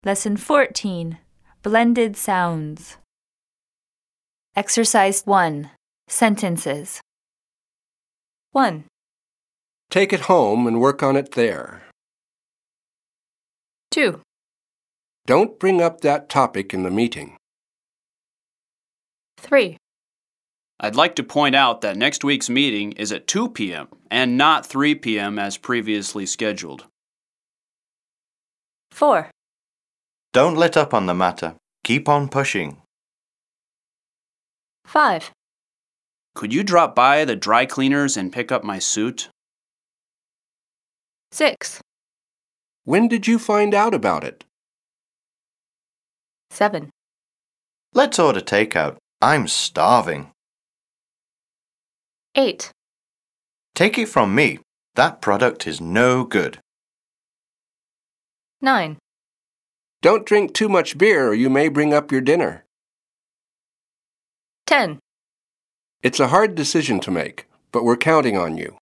Lesson 14, Blended Sounds. Exercise 1, Sentences. 1, Take it home and work on it there. 2, Don't bring up that topic in the meeting. 3, I'd like to point out that next week's meeting is at 2 p.m. and not 3 p.m. as previously scheduled. 4, Don't let up on the matter. Keep on pushing. 5, Could you drop by the dry cleaners and pick up my suit? 6, When did you find out about it? 7, Let's order takeout. I'm starving. 8, Take it from me. That product is no good. 9, Don't drink too much beer or you may bring up your dinner. 10. It's a hard decision to make, but we're counting on you.